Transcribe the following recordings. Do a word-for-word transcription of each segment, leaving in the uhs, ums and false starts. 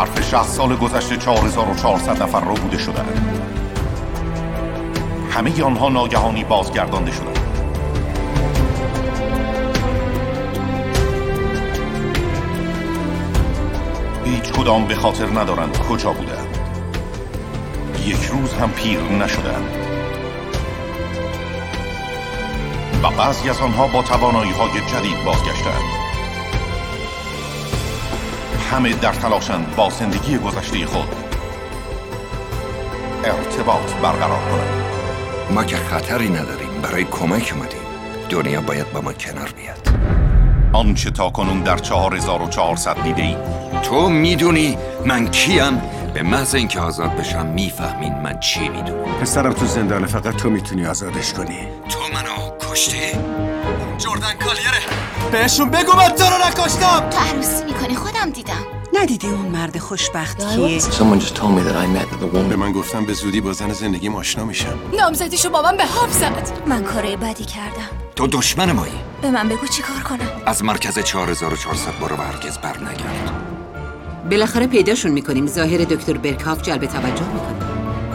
ظرف شصت سال گذشته چهار هزار و چهارصد نفر را بوده شدند. همه آنها ناگهانی بازگردانده شدند. هیچ کدام به خاطر ندارند کجا بودند. یک روز هم پیر نشدند و بعضی از آنها با توانایی‌های جدید بازگشتند. همه در تلاشند با زندگی گذشته خود ارتباط برقرار کنند. ما که خطری نداریم، برای کمک اومدیم. دنیا باید با ما کنار بیاد. آنچه تا کنون در چهار هزار و چهارصد دیده ای. تو میدونی من کیم؟ به محض اینکه آزاد بشم میفهمین من چی میدونم. پسرم تو زندانه، فقط تو میتونی آزادش کنی. تو منو کشتی؟ جردن کالیره، بهشون بگو من تو رو نکشتم. تو عروسی میکنی؟ خودم دیدم. ندیدی اون مرد خوشبخت کیه؟ به من گفتم به زودی با زن زندگیم آشنا میشم. نامزدیشو با من به هم زد. من کاره بدی کردم. تو دشمن مایی. به من بگو چی کار کنم. از مرکز چهار هزار و چهارصد برو و هرگز بر نگرد. بالاخره پیداشون میکنیم. ظاهر دکتر برکاف جلب توجه میکنه.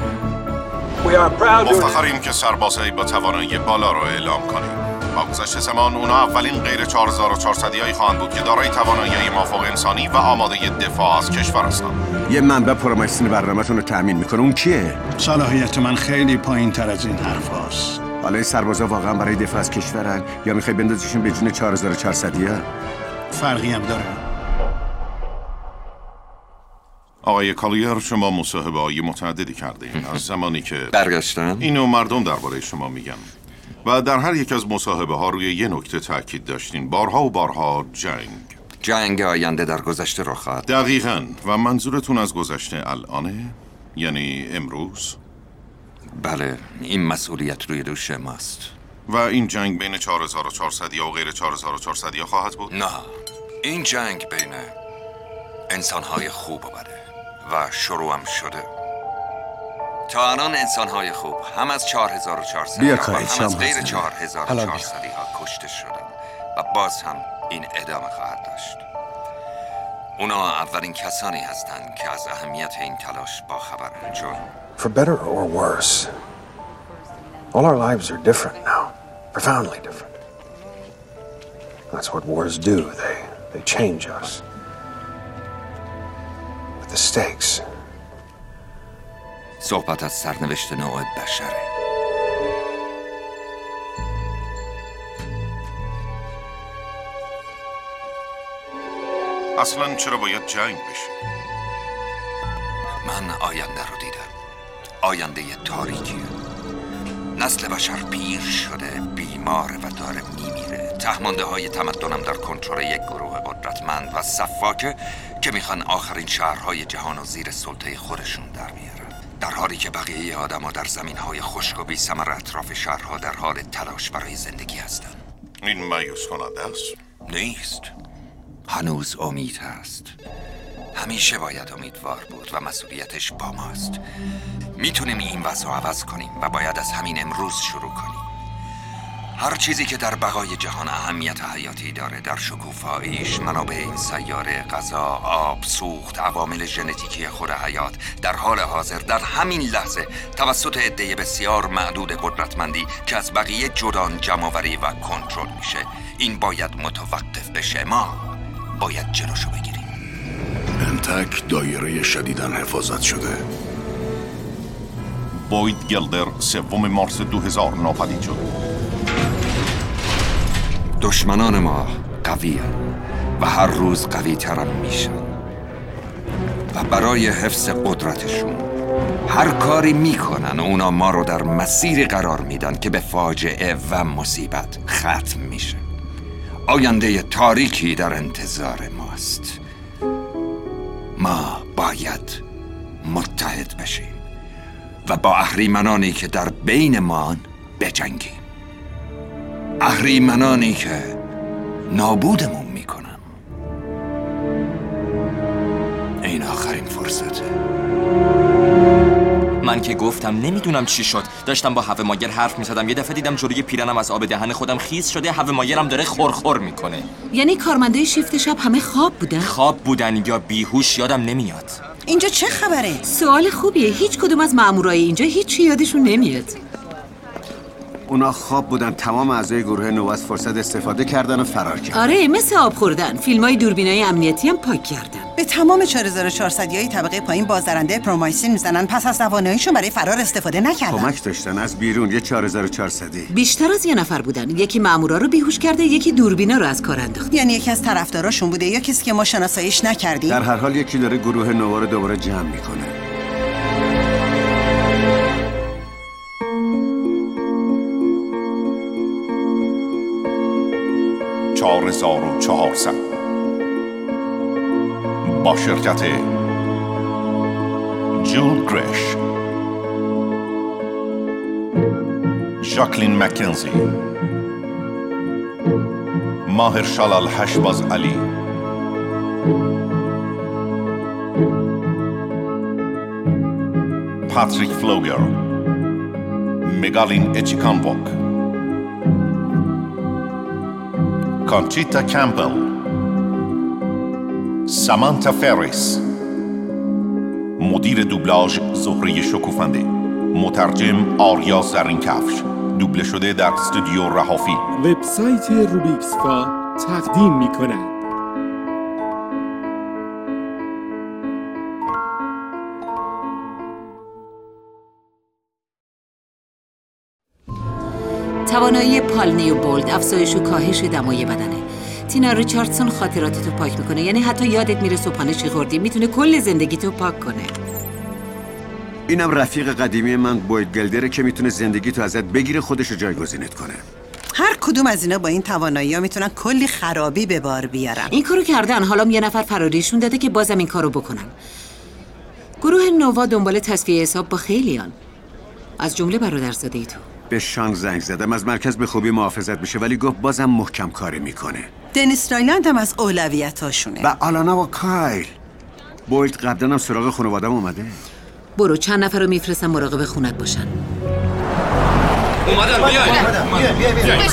مفتخریم که سربازهایی با توانایی بالا رو اعلام کنیم. با گذشت زمان اونا اولین غیر چهار هزار و چهارصدی هایی خواهند بود که دارای توانایی مافوق انسانی و آماده دفاع از کشور هستند. یه منبع پرومایسین برنامه‌تون رو تأمین میکنه. اون کیه؟ صلاحیت من خیلی پایین تر از این حرف هاست. حالا این سربازا واقعا برای دفاع از کشورن یا میخوای بندازیشون به جون چهار هزار و چهارصدی ها؟ فرقی هم داره. آقای کالیر، شما مصاحبه های متعددی کردین از زمانی که برگشتن؟ اینو مردم درباره شما میگن و در هر یک از مصاحبه ها روی یه نکته تاکید داشتین: بارها و بارها جنگ. جنگ آینده در گذشته رخ خواهد. دقیقاً. و منظورتون از گذشته الانه؟ یعنی امروز؟ بله، این مسئولیت روی دوش ماست. و این جنگ بین چهار هزار و چهارصد یا و غیر چهار هزار و چهارصد یا خواهد بود؟ نه، این جنگ بین انسان‌های خوب و بده و شروع هم شده. تا الان انسان‌های خوب هم از چهار هزار و چهارصد بیا و کاری هم از غیر چهار هزار و چهارصد ها کشته شدن و باز هم این ادامه خواهد داشت. اونا اولین کسانی هستند که از اهمیت این تلاش با خبرن. چون For better or worse, all our lives are different now, profoundly different. That's what wars do. They they change us. But the stakes. صحبت از سرنوشت نوع بشره. اصلاً چرا باید جنگ بشه؟ من آینده رو دیدم. آینده تاریکیه. نسل بشر پیر شده، بیماره و داره میمیره. تهمانده های تمدنم در کنترل یک گروه قدرتمند و صفاکه که میخوان آخرین شهرهای جهان و زیر سلطه خودشون در بیارن، در حالی که بقیه آدم‌ها در زمین‌های خشک و بی ثمر اطراف شهرها در حال تلاش برای زندگی هستن. این مایوس کننده است؟ نیست. هنوز امید هست. همیشه باید امیدوار بود و مسئولیتش با ماست. میتونیم این وضع رو عوض کنیم و باید از همین امروز شروع کنیم. هر چیزی که در بقای جهان اهمیت حیاتی داره، در شکوفاییش، منابع این سیاره، غذا، آب، سوخت، عوامل ژنتیکی خود حیات، در حال حاضر در همین لحظه توسط عده بسیار معدود قدرتمندی که از بقیه جدان جمع‌آوری و کنترل میشه. این باید متوقف بشه. ما باید جلوشو بگیریم. انتک دایره شدیداً حفاظت شده. بوید گلدر سوم مارس دو هزار ناپدید شد. دشمنان ما قویه و هر روز قوی ترم میشن و برای حفظ قدرتشون هر کاری میکنن. اونا ما رو در مسیری قرار میدن که به فاجعه و مصیبت ختم میشه. آینده تاریکی در انتظار ماست. ما باید متحد بشیم و با اهریمنانی که در بین ما بجنگیم. اهریمنانی که نابودمون میکنن. این آخرین فرصته. من من که گفتم نمیدونم چی شد. داشتم با هواماگر حرف میزدم، یه دفعه دیدم جلوی پیرنم از آب دهن خودم خیس شده، هواماگرم داره خورخور میکنه. یعنی کارمندای شیفت شب همه خواب بودن؟ خواب بودن یا بیهوش یادم نمیاد. اینجا چه خبره؟ سوال خوبیه. هیچ کدوم از مامورای اینجا هیچ یادشون نمیاد. اونا خواب بودن. تمام اعضای گروه نو از فرصت استفاده کردن و فرار کردن. آره، مثل آب خوردن. فیلمای دوربینای امنیتی هم پاک کردن. به تمام چهار هزار و چهارصد های طبقه پایین بازدارنده پرومایسین میزنن، پس از تواناییشون برای فرار استفاده نکردن. کمک داشتن از بیرون. یه چهار هزار و چهارصد بیشتر از یه نفر بودن. یکی مامورا رو بیهوش کرده، یکی دوربینا رو از کار انداخت. یعنی یکی از طرفداراشون بوده یا کسی که ما شناساییش نکردیم. در هر حال یکی داره گروه نو رو دوباره جمع میکنه. چهار هزار و چهارصد با شرکت جول گرش، ژاکلین مکنزی، ماهرشال الحشباز علی، پاتریک فلوگر، مگالین اچیکانوک، کانچیتا کمپل، سامانتا فریس، مدیر دوبلاژ زهره شکوفنده، مترجم آریا زرینکفش، دوبله شده در استودیو رهافیلم. وبسایت روبیکسفا تقدیم می‌کند. توانایی پال نیوبولد افزایش و کاهش دمای بدنه. تینا ریچاردسون خاطراتتو پاک میکنه، یعنی حتی یادت میره صبحانه چی خوردی، میتونه کل زندگیتو پاک کنه. اینم رفیق قدیمی من بوید گلدره که میتونه زندگیتو ازت بگیره، خودشو جایگزینت کنه. هر کدوم از اینا با این توانایی‌ها میتونن کلی خرابی به بار بیارن. این کارو کردن، حالا یه نفر فراریشون داده که بازم این کارو بکنن. گروه نووا دنبال تصفیه حساب با خیلیان، از جمله برادرزاده ای تو. به شان زنگ زدم، از مرکز به خوبی محافظت میشه، ولی گفت بازم محکم کاری میکنه. دنیس رایلند هم از اولویتاشونه. و آلانا و کایل. بوید قبلا هم سراغ خانوادم اومده. برو چند نفر رو میفرستم مراقب خونت باشن. اومدم، بیای بیای بیای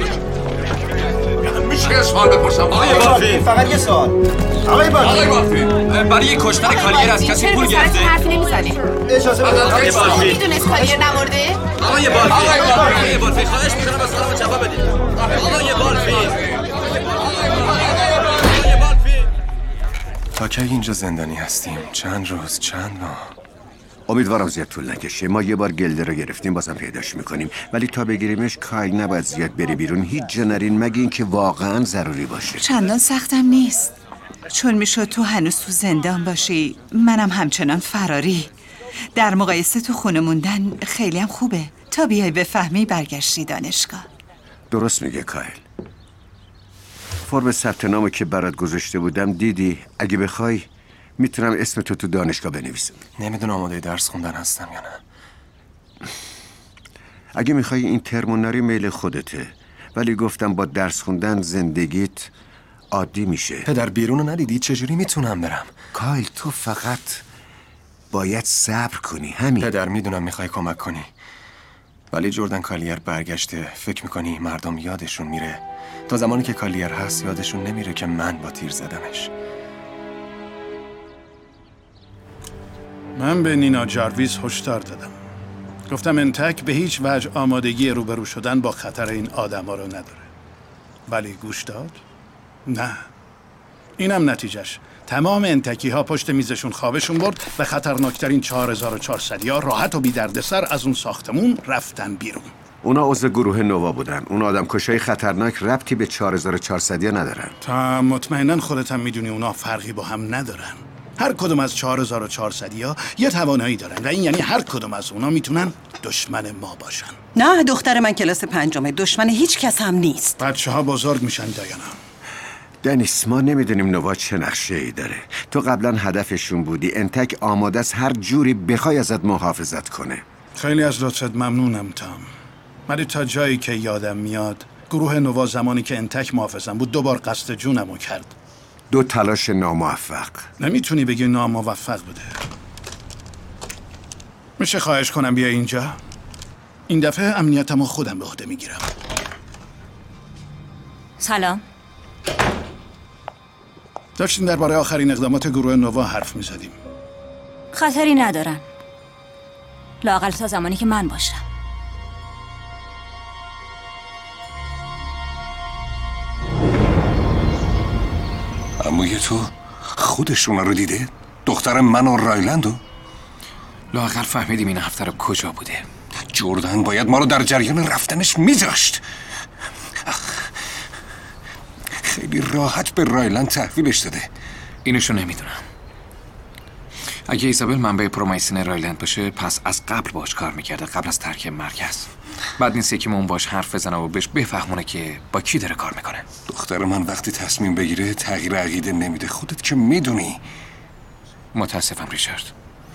میشه یه سوال بپرسم آقای بالفی؟ فقط یه سوال. آقای بالفی آقای بالفی برای کشتن کالیر از کسی پول گرفته؟ حرفی نمیزنه. اجازه بدید. آقای بالفی میدونست کالیر نمرده؟ آقای بالفی آقای بالفی خواهش میکنم از سلام جواب بدید. آقای بالفی تا کی اینجا زندانی هستیم؟ چند روز، چند ماه؟ امیدوارم زیاد طول نکشه. ما یه بار گلده رو گرفتیم، بازم پیداش میکنیم، ولی تا بگیریمش کایل نباید زیاد بری بیرون. هیچ جا نرین مگه اینکه واقعا ضروری باشه. چندان سختم نیست، چون میشد تو هنوز تو زندان باشی، منم همچنان فراری. در مقایسه تو خونه موندن خیلی هم خوبه. تا بیای بفهمی برگشتی دانشگاه. درست میگه کایل. فرم ثبت نامو که برات گذاشته بودم دیدی؟ اگه بخوای میتونم اسم تو تو دانشگاه بنویسم. نمیدونم آماده درس خوندن هستم یا نه. اگه میخوای این ترمو نری میل خودته، ولی گفتم با درس خوندن زندگیت عادی میشه. پدر بیرونو ندیدی؟ چجوری میتونم برم؟ کایل تو فقط باید صبر کنی، همین. پدر میدونم میخوای کمک کنی، ولی جردن کالیر برگشته. فکر میکنی مردم یادشون میره؟ تا زمانی که کالیر هست یادشون نمیره که من با تیر زدمش. من به نینا جارویس هشدار دادم. گفتم انتک به هیچ وجه آمادگی روبرو شدن با خطر این آدما رو نداره. ولی گوش داد؟ نه. اینم نتیجهش. تمام انتکی ها پشت میزشون خوابشون برد و خطرناکترین چهار هزار و چهارصد ها راحت و بی دردسر از اون ساختمون رفتن بیرون. اونا عضو گروه نووا بودن. اون آدم کشای خطرناک ربطی به چهار هزار و چهارصد ندارن. تا مطمئناً خودت هم میدونی اونا فرقی با هم ندارن. هر کدوم از چهار هزار و چهارصد ها یه توانایی دارن و این یعنی هر کدوم از اونا میتونن دشمن ما باشن. نه، دختر من کلاس پنجمه، دشمن هیچ کس هم نیست. بچه ها بزرگ میشن دایانا. دنیس، ما نمیدونیم نووا چه نقشه ای داره. تو قبلا هدفشون بودی. انتک آماده است هر جوری بخوای ازت محافظت کنه. خیلی از لطفت ممنونم تام، ولی تا جایی که یادم میاد گروه نووا زمانی که انتک محافظم بود دوبار قصد جونمو کرد. دو تلاش ناموفق. نمیتونی بگی ناموفق بوده. میشه خواهش کنم بیا اینجا؟ این دفعه امنیتمو خودم به عهده میگیرم. سلام. داشتیم درباره آخرین اقدامات گروه نووا حرف میزدیم. خطری ندارن. لااقل تا زمانی که من باشم. عموی تو خودشون رو دیده؟ دختر من و رایلندو؟ لااقل فهمیدیم این هفته رو کجا بوده. جردن باید ما رو در جریان رفتنش میذاشت. خیلی راحت به رایلند تحویلش داده. اینشو نمیدونم. اگه ایزابل منبع پرومایسین رایلند باشه پس از قبل باش کار میکرده، قبل از ترک مرکز. بعد نیست یکی اون باش حرف بزنه و بهش بفهمونه که با کی داره کار میکنه. دختر من وقتی تصمیم بگیره تغییر عقیده نمیده، خودت که میدونی. متاسفم ریچارد.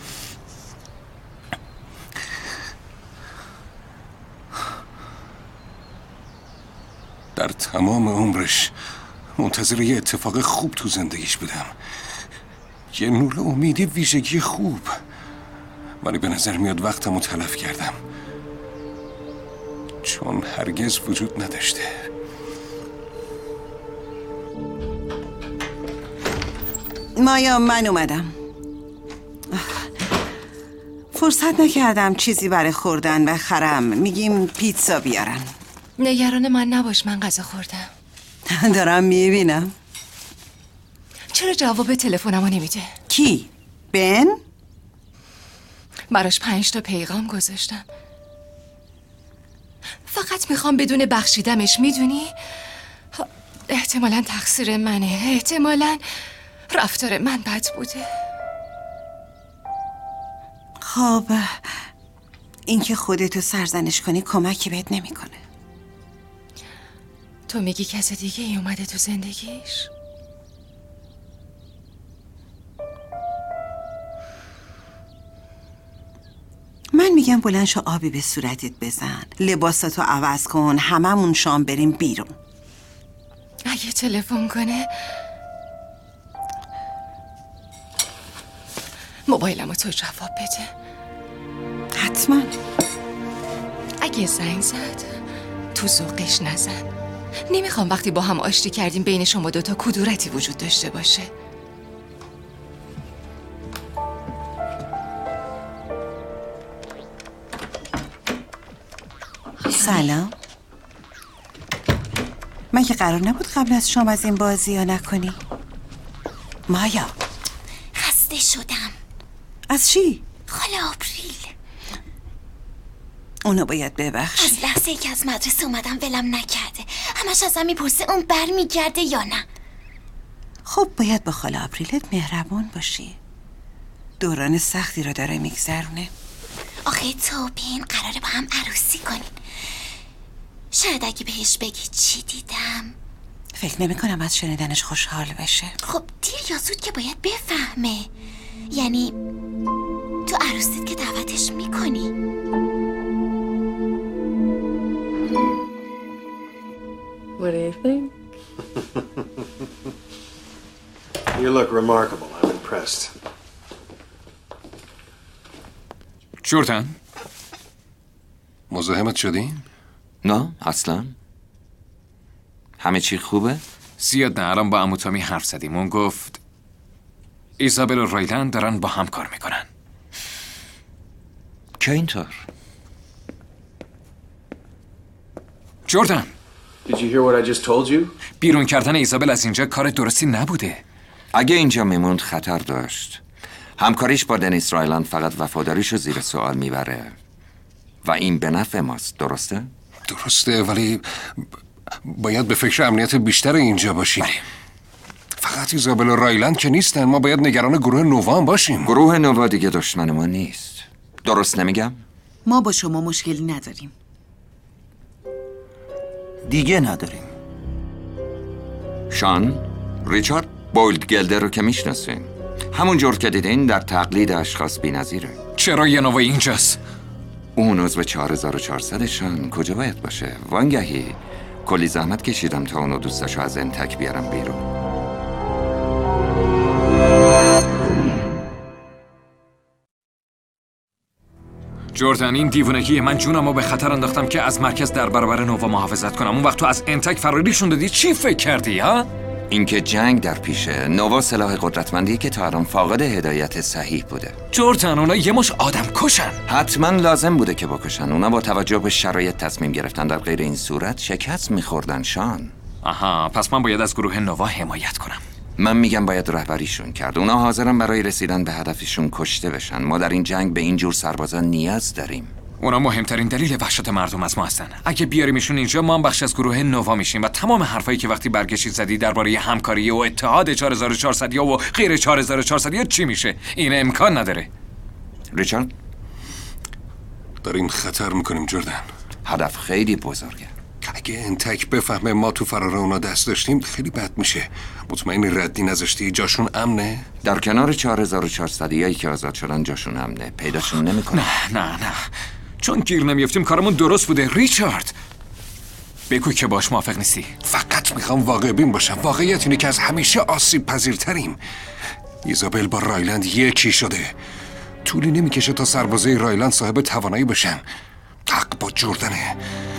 در تمام عمرش منتظر یه اتفاق خوب تو زندگیش بودم، یه نور امیدی، ویژگی خوب، ولی به نظر میاد وقتمو تلف کردم چون هرگز وجود نداشته. مایا، من اومدم. فرصت نکردم چیزی برای خوردن بخرم. میگیم پیتزا بیارن. نگران من نباش، من غذا خوردم. دارم میبینم. چرا جواب تلفنمو نمیده؟ کی؟ بن؟ براش پنج تا پیغام گذاشتم. فقط میخوام بدون بخشیدمش، میدونی؟ احتمالاً تقصیر منه، احتمالاً رفتار من بد بوده. خب اینکه خودتو سرزنش کنی کمکی بهت نمیکنه. تو میگی کس دیگه ای اومده تو زندگیش؟ من میگم بلند شو آبی به صورتت بزن، لباساتو عوض کن، هممون شام بریم بیرون. اگه تلفن کنه موبایلمو تو جواب بده. حتما. اگه زنگ زد تو ذوقش نزن. نمیخوام وقتی با هم آشتی کردیم بین شما دوتا کدورتی وجود داشته باشه. سلام. من که قرار نبود قبل از شام از این بازی ها نکنی؟ مایا، خسته شدم. از چی؟ خاله آپریل. اونو باید ببخشی. از لحظه ای که از مدرسه اومدم ولم نکرده. همش ازم میپرسه اون بر میگرده یا نه. خب باید با خاله آپریلت مهربان باشی. دوران سختی رو داره میگذرونه. آخه تو بین قراره با هم عروسی کنین. شاید اگه بهش بگی چی دیدم. فکر نمی کنم از شنیدنش خوشحال بشه. خب دیر یا زود که باید بفهمه. یعنی تو عروسیت که دعوتش میکنی. What do you think? You look remarkable. I'm impressed. جوردن مزاحمت شدیم؟ نه اصلا. همه چی خوبه؟ زیاد نه. الان با عمو تامی حرف زدیم. اون گفت ایزابل و رایلند دارن با هم کار میکنن. که اینطور؟ جوردن Did you hear what I just told you? بیرون کردن ایزابل از اینجا کار درستی نبوده. اگه اینجا میموند خطر داشت. همکاریش با دنیس رایلند فقط وفاداریشو زیر سوال میبره و این به نفع ماست. درسته؟ درسته، ولی باید به فکر امنیت بیشتر اینجا باشیم. فقط ایزابل و رایلند که نیستن، ما باید نگران گروه نووا هم باشیم. گروه نووا دیگه دشمن ما نیست. درست نمیگم؟ ما با شما مشکلی نداریم. دیگه نداریم. شان، ریچارد بولد گلدر رو که میشناسین. همون جور که دیدین در تقلید اشخاص بی‌نظیره. چرا یه نوع اینجاست؟ اون عضو چهار هزار و چهارصد شان کجا باید باشه؟ وانگهی کلی زحمت کشیدم تا اونو دوستاشو از انتک بیارم بیرون. جردن این دیوونگیه. من جونمو به خطر انداختم که از مرکز در برابر نووا محافظت کنم. اون وقت تو از انتک فراریشون دادی. چی فکر کردی ها؟ اینکه جنگ در پیشه. نووا سلاح قدرتمندی که تا الان فاقد هدایت صحیح بوده. جردن اونا یه مش آدم کشن. حتما لازم بوده که بکشن. اونا با توجه به شرایط تصمیم گرفتن. در غیر این صورت شکست میخوردن شان. آها، پس من باید از گروه نووا حمایت کنم. من میگم باید رهبریشون کرد. اونا حاضرن برای رسیدن به هدفشون کشته بشن. ما در این جنگ به این جور سربازان نیاز داریم. اونا مهمترین دلیل وحشت مردم از ما هستن. اگه بیاریمشون اینجا ما هم بخش از گروه نووا میشیم و تمام حرفایی که وقتی برگشتی زدی درباره همکاری و اتحاد چهار هزار و چهارصد یا و غیر چهار هزار و چهارصد یا چی میشه؟ این امکان نداره. ریچارد داریم خطر میکنیم جردن. هدف خیلی بزرگه. اگه انتک بفهمه ما تو فرار اونا دست داشتیم خیلی بد میشه. مطمئنی ردی نذاشتی جاشون امنه؟ در کنار چهار هزار و چهارصد یایی که آزاد شدن جاشون امنه. پیداشون نمیکنه. نه نه نه چون گیر نمیافتیم کارمون درست بوده. ریچارد بگو که باش موافق نیستی. فقط میخوام واقع بین باشم. واقعیت اینه که از همیشه آسیب پذیرتریم. ایزابل با رایلند یکی شده. طولی نمیکشه تا سربازای رایلند صاحب توانایی بشن. حق با جردنه.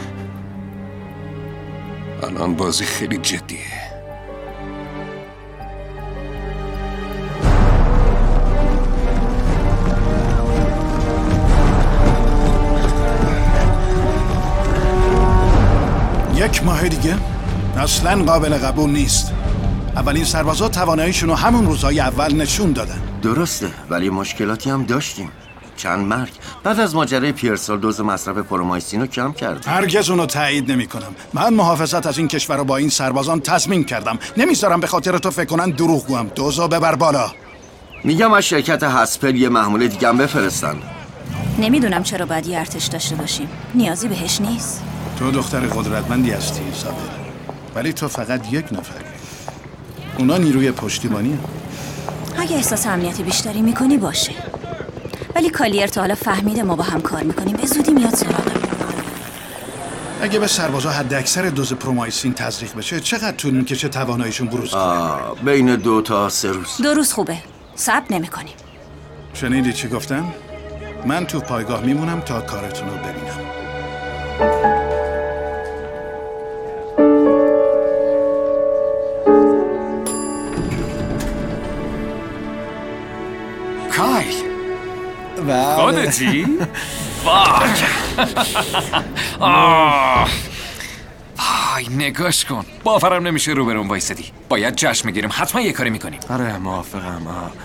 الان بازی خیلی جدیه. یک ماه دیگه اصلا قابل قبول نیست. اولین سربازا تواناییشون رو همون روزهای اول نشون دادن. درسته، ولی مشکلاتی هم داشتیم. چند مرگ بعد از ماجرای پیرسال دوز مصرف پرومایسین رو کم کرد. هرگز اونو تایید نمی کنم. من محافظت از این کشور رو با این سربازان تضمین کردم. نمیذارم به خاطر تو فکر کنن دروغگوام. دوزو ببر بالا. میگم از شرکت هسپل یه محموله دیگه هم بفرستن. نمیدونم چرا باید یه ارتش داشته باشیم. نیازی بهش نیست. تو دختر قدرتمندی هستی ایزابل، ولی تو فقط یک نفری. اونا نیروی پشتیبانی هم. اگه احساس امنیتی بیشتری میکنی باشه، ولی کالیر تا حالا فهمیده ما با هم کار میکنیم. به زودی میاد سراغم. اگه به سربازا حد اکثر دوز پرومایسین تزریق بشه چقدر طول میکشه تواناییشون بروز کنه؟ بین دو تا سه روز. دو روز خوبه. صبر نمیکنیم. شنیدی چی گفتن؟ من تو پایگاه میمونم تا کارتون رو ببینم. کایل خودتی؟ وای وای نگاش کن. باورم نمیشه روبرون وایسادی. باید جشن میگیریم. حتما یه کاری میکنیم. آره موافقم.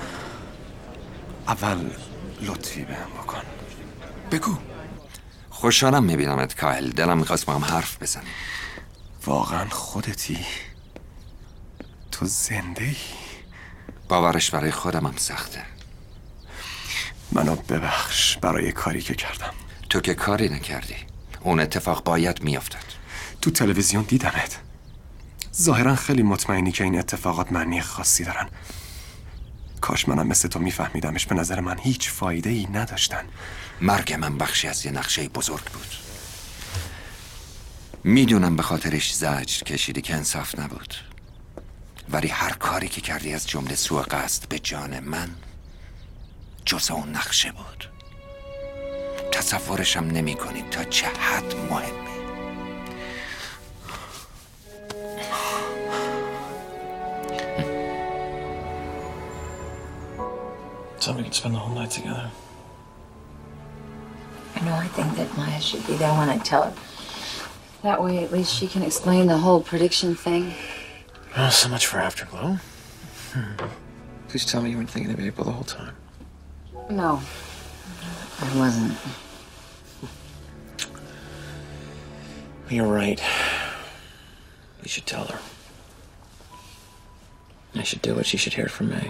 اول لطفی بهم بکن. بگو. خوشحالم میبینمت کایل. دلم میخواست با هم حرف بزنیم. واقعا خودتی؟ تو زنده ای؟ باورش برای خودم هم سخته. منو ببخش برای کاری که کردم. تو که کاری نکردی. اون اتفاق باید میافتد. تو تلویزیون دیدمت. ظاهرا خیلی مطمئنی که این اتفاقات معنی خاصی دارن. کاش منم مثل تو میفهمیدمش. به نظر من هیچ فایده ای نداشتن. مرگ من بخشی از یه نقشه بزرگ بود. میدونم به خاطرش زجر کشیدی که انصاف نبود، ولی هر کاری که کردی از جمله سوء قصد به جان من جز اون نقشه بود. تصورشم نمی کنی تا چه حد مهمی. So we can spend the whole night together. You know, I think that Maya should be there when I tell her. That way, at least she can explain the whole prediction thing. Oh, so much for Afterglow. Hmm. Please tell me you weren't thinking of April the whole time. No, I wasn't. You're right. You should tell her. I should do it. She should hear it from me.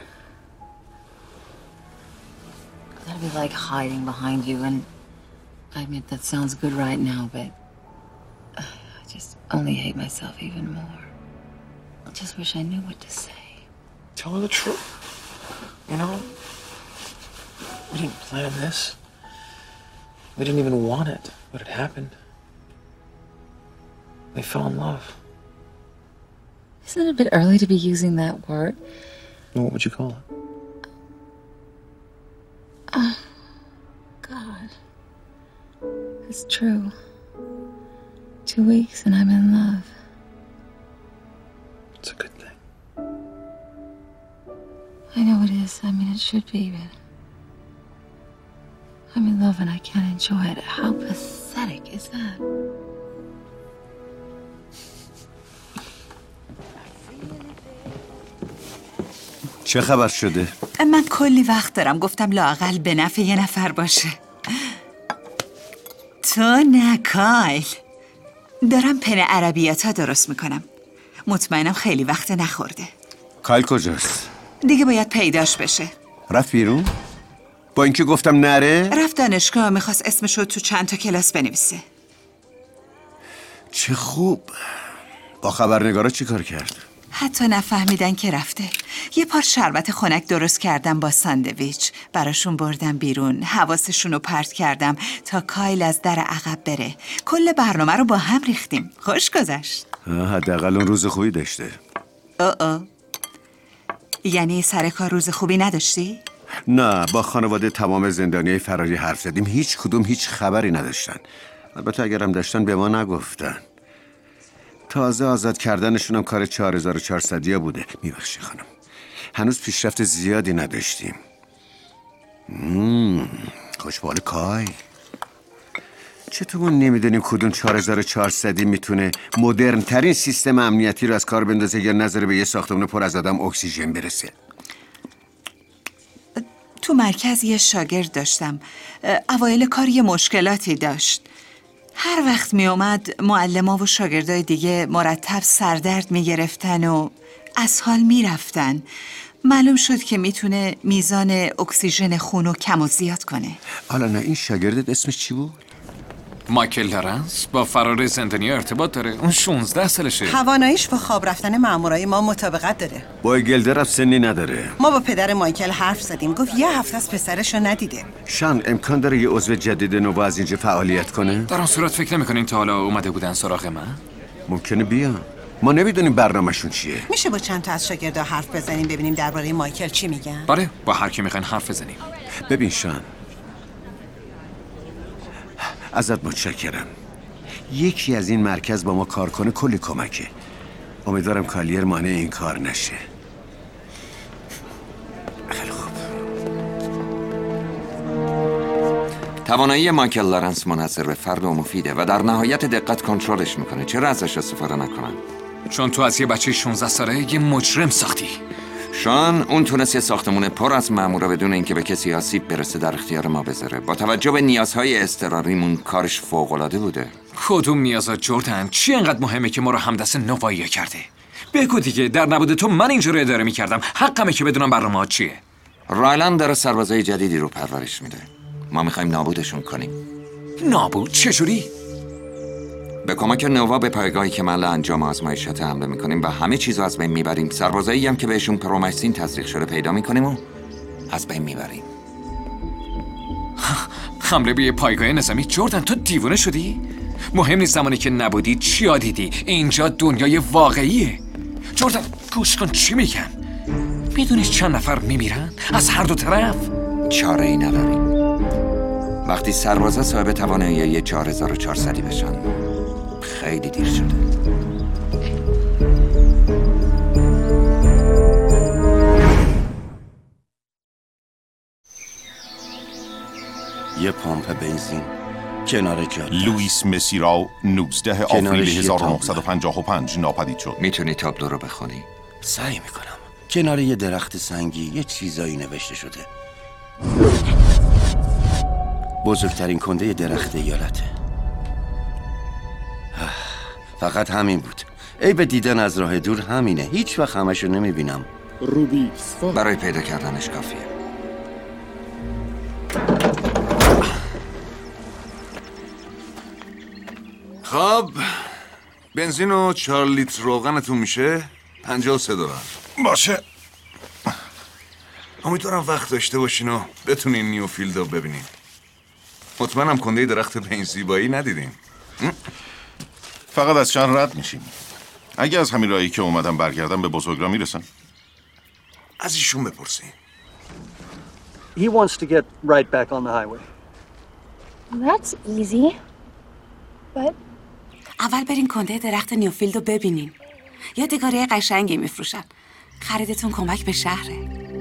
That'd be like hiding behind you, and I admit that sounds good right now, but I just only hate myself even more. I just wish I knew what to say. Tell her the truth. You know, we didn't plan this. We didn't even want it, but it happened. We fell in love. Isn't it a bit early to be using that word? What would you call it? Oh, God. is true. Two weeks and I'm in love. It's a good thing. I know it is. I mean, it should be, but I'm in love and I can't enjoy it. How pathetic is that? چه خبر شده؟ من کلی وقت دارم، گفتم لااقل به نفع یه نفر باشه. تو نه کایل. دارم پن عربیاتا درست میکنم. مطمئنم خیلی وقت نخورده. کایل کجاست؟ دیگه باید پیداش بشه. رفت بیرون؟ با اینکه گفتم نره؟ رفت دانشگاه، میخواست اسمشو تو چند تا کلاس بنویسه. چه خوب. با خبرنگارا چی کار کرد؟ حتی نفهمیدن که رفته. یه پار شربت خنک درست کردم با ساندویچ. براشون بردم بیرون. حواسشون رو پرت کردم تا کایل از در عقب بره. کل برنامه رو با هم ریختیم. خوش گذشت. حداقل اون روز خوبی داشته. او او. یعنی سر کار روز خوبی نداشتی؟ نه، با خانواده تمام زندانی فراری حرف زدیم. هیچ کدوم هیچ خبری نداشتن. البته اگرم داشتن به ما نگفتن. تازه آزاد کردنشون هم کار چهار هزار و چهارصدیا بوده. میبخشی خانم، هنوز پیشرفت زیادی نداشتیم. مم. خوشبال کای. چطور ما نمیدونیم کدوم چهار هزار و چهارصدی میتونه مدرن ترین سیستم امنیتی رو از کار بندازه یا نظر به یه ساختمون پر از آدم اکسیژن برسه؟ تو مرکز یه شاگرد داشتم. اوایل کار یه مشکلاتی داشت. هر وقت می اومد معلما و شاگردای دیگه مرتب سردرد می گرفتن و از حال می رفتن. معلوم شد که میتونه میزان اکسیژن خون رو کم و زیاد کنه. حالا نه، این شاگردت اسمش چی بود؟ مایکل لارنس با فرار زندانی ارتباط داره. اون شانزده سالشه. تواناییش با خواب رفتن مامورای ما مطابقت داره. با گلدرف سنی نداره. ما با پدر مایکل حرف زدیم، گفت یه هفته از پسرشو ندیده. شان، امکان داره یه عضو جدید نو از اینجا فعالیت کنه؟ در اون صورت فکر نمی‌کنین تا حالا اومده بودن سراغ من؟ ممکنه بیان. ما نمیدونیم برنامه‌شون چیه. میشه با چند تا از شاگردا حرف بزنیم ببینیم درباره مایکل چی میگن؟ بله، با هر کی میخواین حرف بزنیم. ببین شان، ازت متشکرم. یکی از این مرکز با ما کار کنه کلی کمکه. امیدوارم کالیر مانع این کار نشه. خیلی خوب. توانایی مایکل لارنس منحصر به فرد و مفیده و در نهایت دقت کنترلش میکنه. چرا ازش استفاده نکنن؟ چون تو از یه بچه شانزده ساله یه مجرم ساختی. شان، اون تونست یه ساختمون پر از مامورا بدون اینکه به کسی آسیب برسه در اختیار ما بذاره. با توجه به نیازهای اضطراریمون کارش فوق‌العاده بوده. کدوم نیازات جردن؟ چی انقدر مهمه که ما رو همدست نوایی کرده؟ بگو دیگه، در نبود تو من اینجا رو اداره میکردم. حقمه که بدونم برنامه‌ها چیه. رایلند داره سربازای جدیدی رو پرورش میده. ما میخوایم نابودشون کنیم. نابود؟ چجوری؟ به کمک نووا به پایگاهی که محل انجام آزمایشات حمله میکنیم و همه چیزو از بین میبریم. سربازایی هم که بهشون پرومایسین تزریق شده پیدا میکنیم و از بین میبریم. حمله به پایگاه نظامی؟ جردن تو دیوونه شدی؟ مهم نیست زمانی که نبودی چیا دیدی. اینجا دنیای واقعیه. جردن گوش کن چی میگن. میدونی چند نفر میمیرن؟ از هر دو طرف. چاره ای نداریم. وقتی سربازا صاحب توانایی چهار هزار و چهارصدی بشن خیلی دیر شده. یه پمپ بنزین کنار جاده. لوئیس مسیرا نوزده آوریل هزار و نهصد و پنجاه و پنج ناپدید شد. میتونی تابلو رو بخونی؟ سعی میکنم. کنار یه درخت سنگی یه چیزایی نوشته شده. بزرگترین کنده درخت ایالته. فقط همین بود. ای به دیدن از راه دور همینه. هیچ وقت همشو نمیبینم. روبیکس برای پیدا کردنش کافیه. خب بنزین و چهار لیتر روغنتون میشه پنجاه و سه دلار. باشه. امیدوارم وقت داشته باشین و بتونین نیوفیلد رو ببینین. مطمئنم کنده درخت به این زیبایی ندیدین. فقط از چند رد میشیم. اگه از همین راهی که اومدم برگردم به بزرگراه میرسن. از ایشون بپرسین. He wants to get right back on the highway. That's easy. اول برین کنده درخت نیوفیلد رو ببینین. یادگاری قشنگی میفروشن. خریدتون کمک به شهره.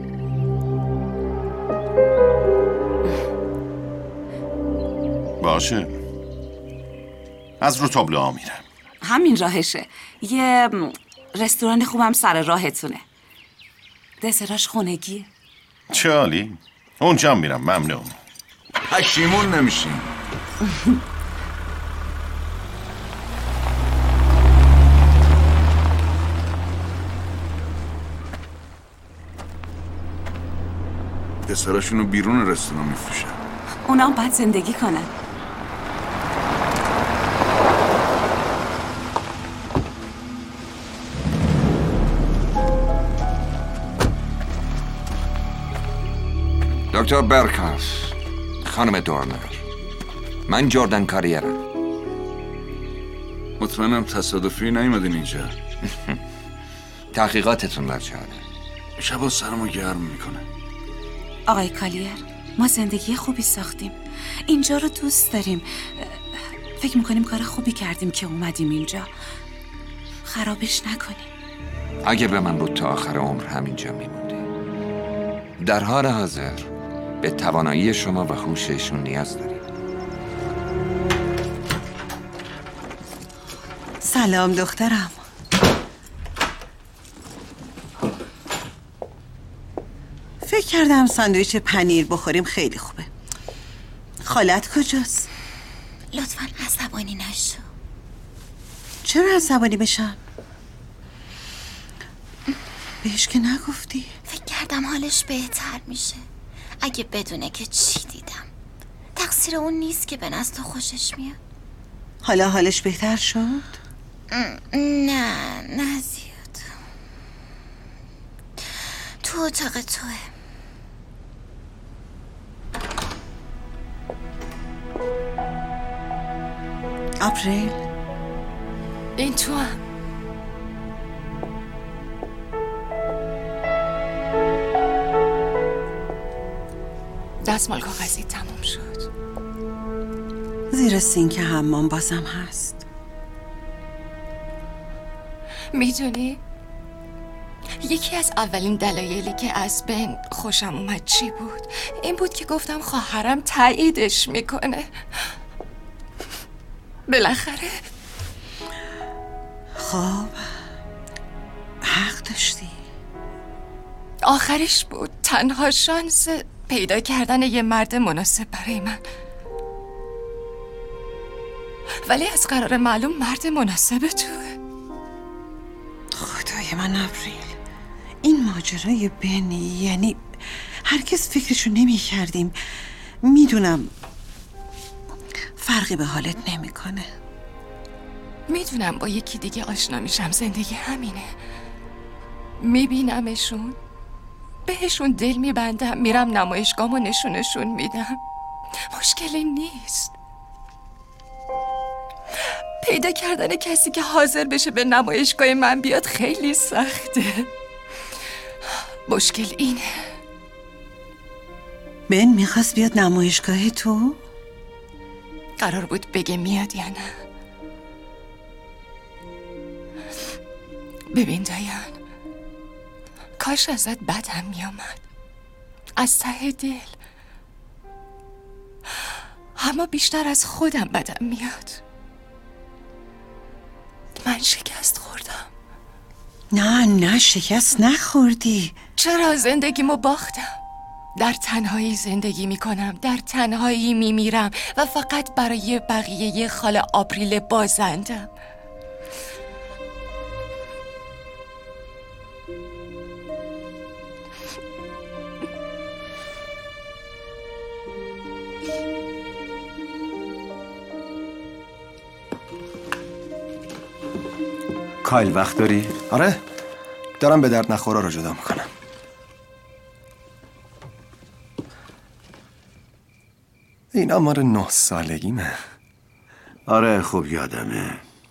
باشه. از رو تابلوها میرم. همین راهشه. یه رستوران خوبم سر راهتونه. دسراش خونگیه. چه عالی. اونجا میرم. ممنون. پشیمون نمیشین. دسراشونو بیرون رستوران میفروشن. اونا هم باید زندگی کنن. دکتر برکاس، خانم دورنر، من جردن کاریرم. مطمئنم تصادفی نیومدین اینجا. تحقیقاتتون در چه حاله؟ شبا سرمو گرم میکنه. آقای کالیر، ما زندگی خوبی ساختیم. اینجا رو دوست داریم. فکر میکنیم کار خوبی کردیم که اومدیم اینجا. خرابش نکنیم. اگه به من بود تا آخر عمر همینجا میموندی. در حال حاضر به توانایی شما و هوششون نیاز داریم. سلام دخترم. فکر کردم ساندویچ پنیر بخوریم خیلی خوبه. خالت کجاست؟ لطفاً عصبانی نشو. چرا عصبانی بشم؟ بهش که نگفتی؟ فکر کردم حالش بهتر میشه اگه بدونه که چی دیدم. تقصیر اون نیست که به نزد تو خوشش میاد. حالا حالش بهتر شد؟ نه نه زیاد. تو اتاق توه. آپریل این تو هم. دستمال کاغذی تموم شد. زیر سینک حمام بازم هست. میدونی یکی از اولین دلایلی که از بن خوشم اومد چی بود؟ این بود که گفتم خواهرم تاییدش میکنه. بالاخره خب حق داشتی. آخرش بود. تنها شانس پیدا کردن یه مرد مناسب برای من. ولی از قرار معلوم مرد مناسب توه. خدای من آپریل، این ماجرای بنی یعنی هرگز فکرشو نمی کردیم. میدونم فرقی به حالت نمیکنه. میدونم با یکی دیگه آشنا میشم. زندگی همینه. میبینمشون، بهشون دل میبندم، میرم نمایشگاهمو نشونشون میدم. مشکلی نیست. پیدا کردن کسی که حاضر بشه به نمایشگاه من بیاد خیلی سخته. مشکل اینه. بن میخواست بیاد نمایشگاه تو؟ قرار بود بگه میاد یا نه. ببین دیان، کاش ازت بدم میامد از ته دل، اما بیشتر از خودم بدم میاد. من شکست خوردم. نه نه شکست نخوردی. چرا؟ زندگیمو باختم. در تنهایی زندگی میکنم، در تنهایی میمیرم و فقط برای بقیه یه خاله آپریل بازندم. کایل وقت داری؟ آره، دارم به درد نخورا رو جدا میکنم. این آمار نه سالگیمه. آره خوب یادمه.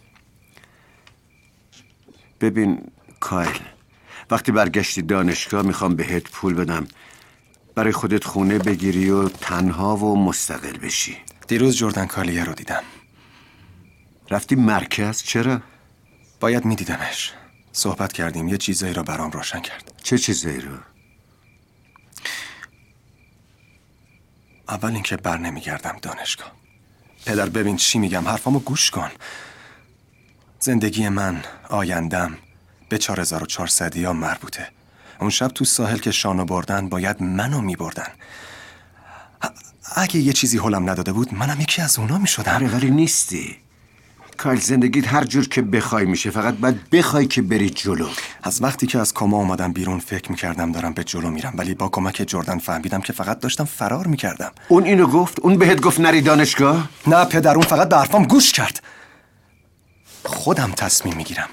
ببین کایل، وقتی برگشتی دانشگاه میخوام بهت پول بدم برای خودت خونه بگیری و تنها و مستقل بشی. دیروز جردن کالیه رو دیدم. رفتی مرکز؟ چرا؟ باید میدیدمش. صحبت کردیم، یه چیزایی رو برام روشن کرد. چه چیزایی رو؟ اول اینکه بر نمیگردم دانشگاه. پدر ببین چی میگم، حرفامو گوش کن. زندگی من، آیندم به چهار هزار و چهارصد ها مربوطه. اون شب تو ساحل که شانو بردن باید منو میبردن. اگه یه چیزی حلم نداده بود منم یکی از اونا میشدم. آره ولی نیستی. کایل، زندگیت هر جور که بخوای میشه، فقط باید بخوای که بری جلو. از وقتی که از کما اومدم بیرون فکر میکردم دارم به جلو میرم، ولی با کمک جردن فهمیدم که فقط داشتم فرار میکردم. اون اینو گفت؟ اون بهت گفت نری دانشگاه؟ نه پدر، اون فقط به حرفام گوش کرد. خودم تصمیم میگیرم.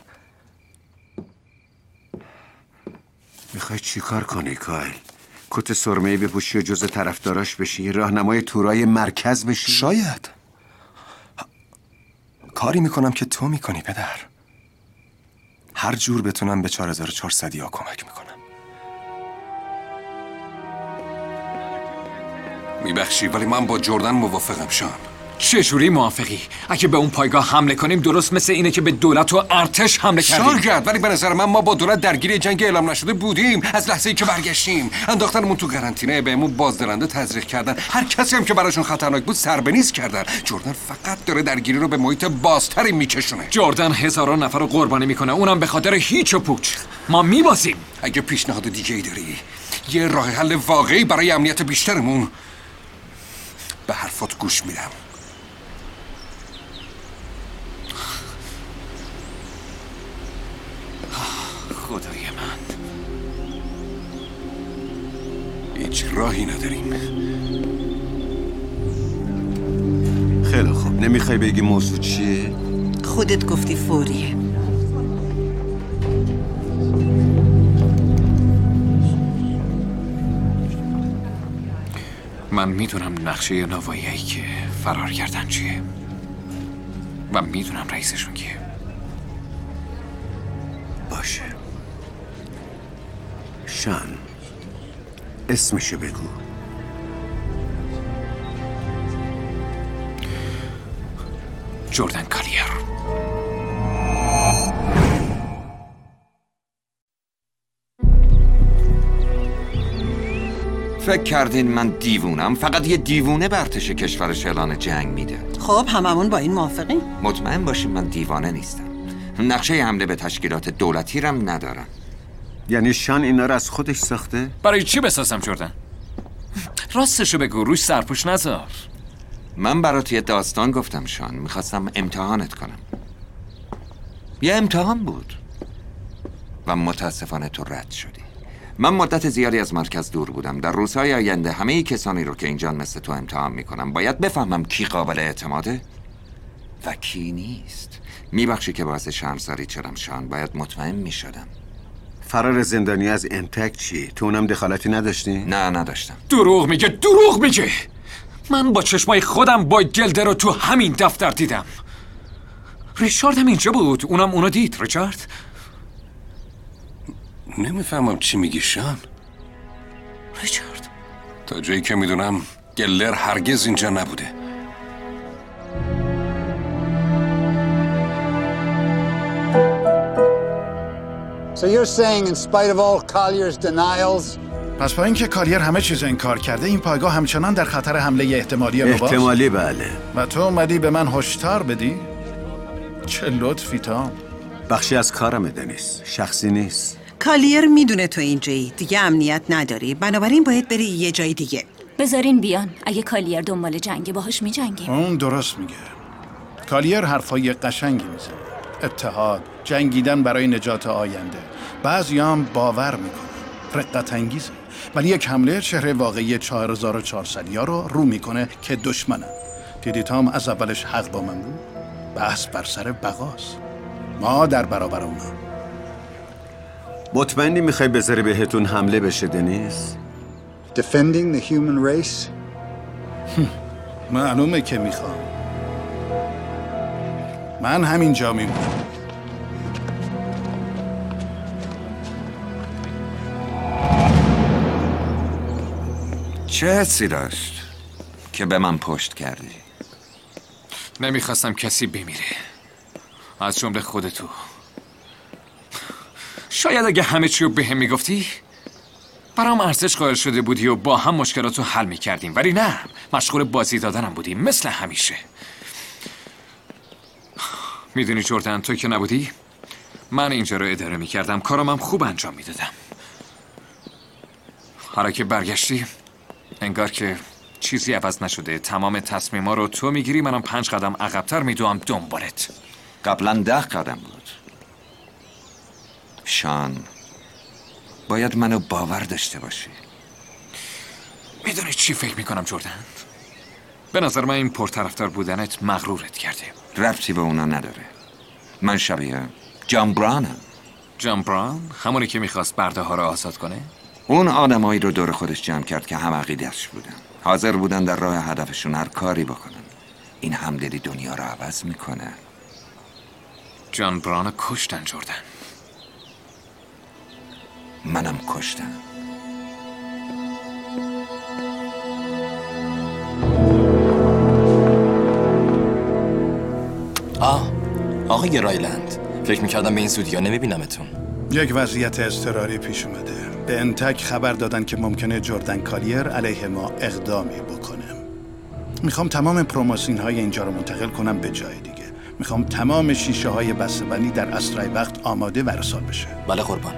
میخوای چی کار کنی کایل؟ کت سرمه‌ای بپوشی و جز طرفداراش بشی؟ راهنمای تورای مرکز بشی؟ شاید. کاری میکنم که تو میکنی پدر. هر جور بتونم به چهار هزار و چهارصد ها کمک میکنم. میبخشی ولی من با جردن موافقم شان. چجوری موافقی؟ اگه به اون پایگاه حمله کنیم درست مثل اینه که به دولت و ارتش حمله کردیم. شاید، ولی به نظر من ما با دولت درگیر جنگ اعلام نشده بودیم از لحظه‌ای که برگشتیم. انداختنمون تو قرنطینه، بهمون بازدارنده تزریق کردن، هر کسی هم که براشون خطرناک بود سربنیز کردن. جردن فقط داره درگیری رو به محیط بازتری میکشونه. جردن هزاران نفر رو قربانی میکنه، اونم به خاطر هیچ و پوچ. ما میبازیم. اگه پیشنهاد دیگه‌ای داری، یه راه حل واقعی برای امنیت بیشترمون، به حرفات گوش میدم. خدای من، هیچ راهی نداریم. خیلی خوب، نمیخوای بگی موضوع چیه؟ خودت گفتی فوریه. من میدونم نقشه نوایی‌ای که فرار کردن چیه و میدونم رئیسشون کیه. باشه. شان، اسمشو بگو. جردن کالیر. فکر کردین من دیوونم؟ فقط یه دیوونه به ارتش کشورش اعلان جنگ میده. خب هممون با این موافقیم؟ مطمئن باشین من دیوانه نیستم. نقشه حمله به تشکیلات دولتی رم ندارم. یعنی شان اینا رو از خودش ساخته؟ برای چی بسازم جردن؟ راستشو بگو، روش سرپوش نذار. من برات یه داستان گفتم شان، میخواستم امتحانت کنم. یه امتحان بود و متاسفانه تو رد شدی. من مدت زیادی از مرکز دور بودم. در روزهای آینده همه کسانی رو که اینجا مثل تو امتحان میکنم باید بفهمم کی قابل اعتماده و کی نیست. میبخشی که باعث شرمساری شدم شان، باید مطمئن میشدم. فرار زندانی از انتک چی؟ تو اونم دخالتی نداشتی؟ نه نداشتم. دروغ میگه، دروغ میگه. من با چشمای خودم با گلده رو تو همین دفتر دیدم. ریچارد هم اینجا بود، اونم اونو دید. ریچارد؟ نمیفهمم چی میگی شان. ریچارد، تا جایی که میدونم گلر هرگز اینجا نبوده. So you're saying in spite of all Collier's denials پس با اینکه کالیر همه چیز انکار کرده، این پایگاه همچنان در خطر حمله احتمالی باباست؟ احتمالی بله. و تو اومدی به من هشدار بدی؟ چه لطفی تام. بخشی از کارمه دنیس، شخصی نیست. کالیر میدونه تو اینجایی، دیگه امنیت نداری، بنابراین باید بری یه جای دیگه. بذارین بیان، اگه کالیر دنبال جنگی باهاش میجنگیم. اون درست میگه. کالیر حرفای قشنگی میزنه. اتحاد، جنگیدن برای نجات آینده. بعضیام باور میکنن، رقت انگیزه، ولی یک حمله چهره واقعی چهار هزار و چهارصد ها رو رو میکنه که دشمنن. دیدی تام از اولش حق با من بود. بحث بر سر بقاست. ما در برابر اونا. مطمئنی میخوای بذاری بهتون حمله بشه دنیس؟ defending the human race? معلومه که میخوام. من همینجا میمونم. چه حسی داشت که به من پشت کردی؟ نمیخواستم کسی بمیره. از جمله خودتو. شاید اگه همه چی رو به هم میگفتی برام ارزش قائل شده بودی و با هم مشکلات رو حل میکردیم، ولی نه، مشغول بازی دادنم بودی مثل همیشه. میدونی جردن، تو که نبودی من اینجا رو اداره میکردم، کارم هم خوب انجام میدادم. حالا که برگشتی انگار که چیزی عوض نشده. تمام تصمیما رو تو میگیری، منم پنج قدم عقب‌تر میدوام دنبالت. قبلا ده قدم بود. شان، باید منو باور داشته باشی. میدونی چی فکر میکنم جردن؟ به نظر من این پرطرفدار بودنت مغرورت کرده. ربطی به اونا نداره. من شبیه جان برانم. جان بران؟ همونی که میخواست برده ها رو آزاد کنه؟ اون آدمایی رو دور خودش جمع کرد که هم عقیده‌اش بودن، حاضر بودن در راه هدفشون هر کاری بکنن. این همدلی دنیا رو عوض میکنه. جان بران کشتن جردن. منم کشتم. آه آقای رایلند، فکر میکردم به این زودی ها نمیبینمتون. یک وضعیت اضطراری پیش اومده. به انتک خبر دادن که ممکنه جردن کالیر علیه ما اقدامی بکنه. میخوام تمام پروموسین های اینجا رو منتقل کنم به جای دیگه. میخوام تمام شیشه های بسته‌بندی در اسرع وقت آماده و ارسال بشه. بله قربان.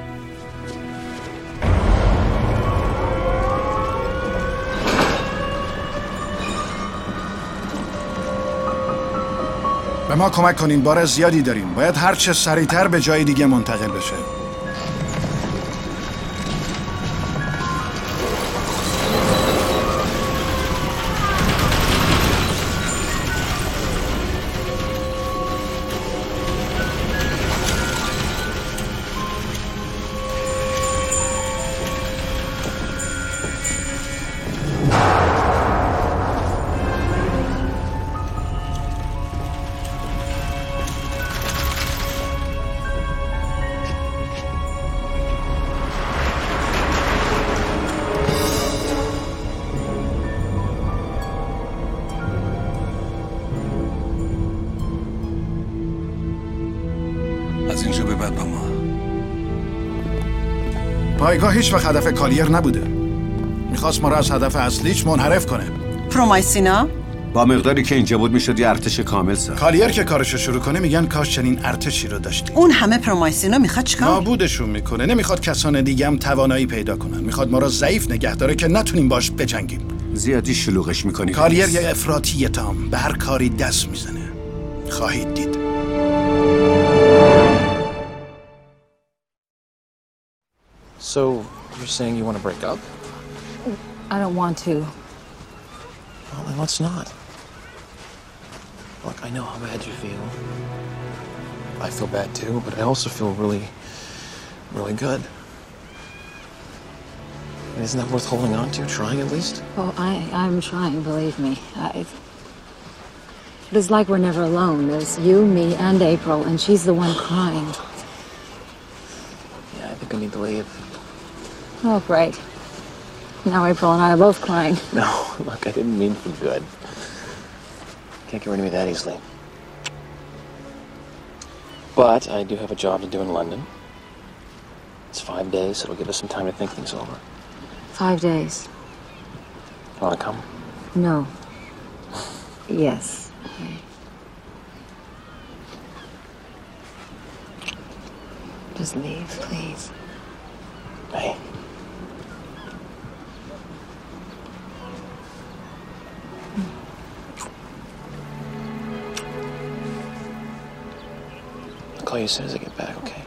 به ما کمک کنین، بار زیادی داریم. باید هر چه سریعتر به جای دیگه منتقل بشه. از اینجا به بعد با ما. پایگاه هیچ وقت هدف کالیر نبوده. میخواست ما رو از هدف اصلیش منحرف کنه. پرومایسینا؟ با مقداری که اینجا بود میشد یه ارتش کامل ساخت. کالیر که کارشو شروع کنه میگن کاش چنین ارتشی رو داشتیم. اون همه پرومایسینا میخواد چیکار؟ نابودشون میکنه. نمیخواد کسان دیگه هم توانایی پیدا کنن. میخواد ما رو ضعیف نگه داره که نتونیم باش بجنگیم. زیادی شلوغش میکنی. کالیر یه افراطیه تام، به هر کاری دست میزنه. خواهید دید. So, you're saying you want to break up? I don't want to. Well, then let's not. Look, I know how bad you feel. I feel bad too, but I also feel really, really good. And isn't that worth holding on to, trying at least? Oh, I, I'm trying, believe me. I, it's like we're never alone. There's you, me, and April, and she's the one crying. Yeah, I think I need to leave. Oh, great. Now April and I are both crying. No, look, I didn't mean for good. Can't get rid of me that easily. But I do have a job to do in London. It's five days, so it'll give us some time to think things over. Five days. You want to come? No. Yes. Just leave, please. Hey. I'll call you as soon as I get back, okay?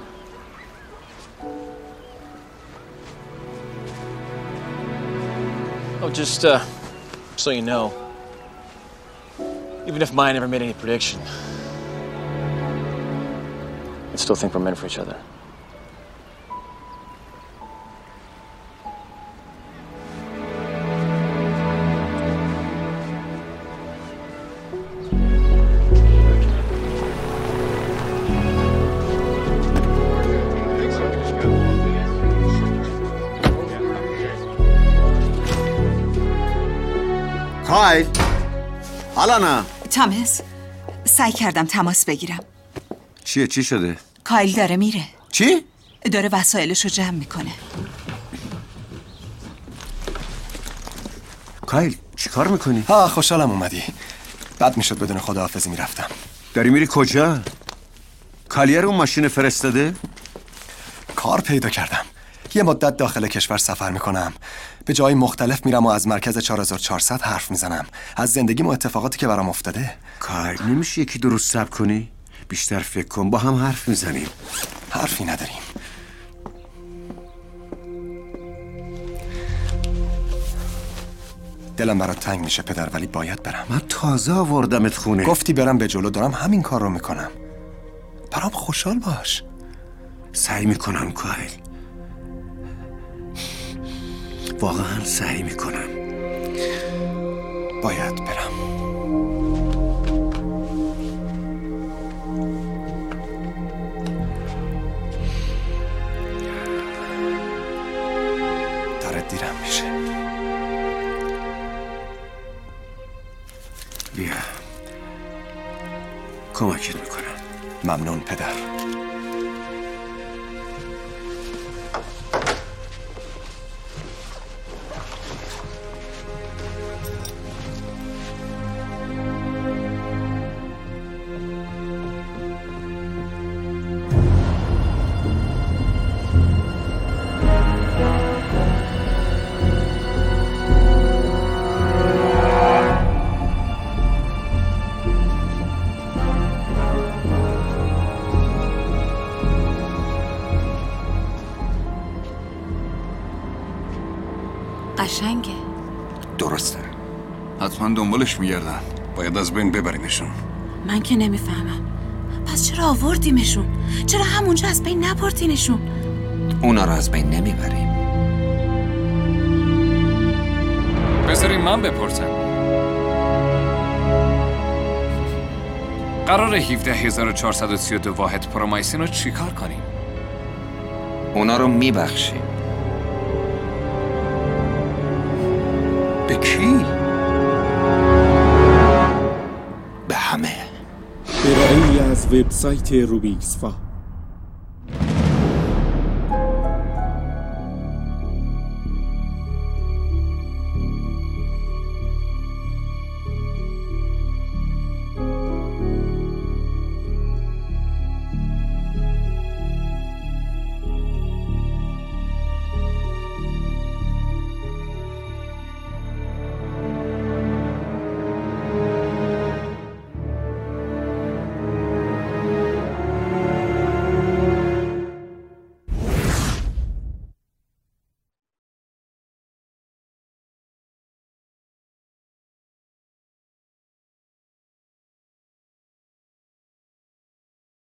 Oh, just, uh, so you know, even if mine never made any prediction, I still think we're meant for each other. کایل، حالا نه. تامس، سعی کردم تماس بگیرم. چیه چی شده؟ کایل داره میره. چی؟ داره وسایلشو جمع میکنه. کایل چیکار میکنی؟ ها خوشحالم اومدی. بد میشد بدون خداحافظی میرفتم. داری میری کجا؟ کالیر اون ماشین فرستاده؟ کار پیدا کردم. یه مدت داخل کشور سفر میکنم. به جای مختلف میرم و از مرکز چهار هزار و چهارصد حرف میزنم. از زندگیم و اتفاقاتی که برام افتاده. کایل نمیشه یکی درست صبر کنی؟ بیشتر فکر کن، با هم حرف میزنیم. حرفی نداریم. دلم برات تنگ میشه پدر، ولی باید برم. من تازه آوردمت خونه. گفتی برم به جلو، دارم همین کار رو میکنم. برام خوشحال باش. سعی میکنم کایل، واقعا سعی میکنم. باید برم. داره دیرم میشه. بیا کمکت میکنم. ممنون پدر. قشنگه. درسته. حتما دنبالش میگردن. باید از بین ببریمشون. من که نمیفهمم. پس چرا آوردیمشون؟ چرا همونجا از بین نبردینشون؟ اونا رو از بین نمیبریم. بذاریم من بپرسم. قرار هفده هزار و چهارصد و سی و دو واحد پرومایسین رو چی کار کنیم؟ اونا رو میبخشیم. به کی؟ به همه. ارائه‌ای از وبسایت روبیکس فا.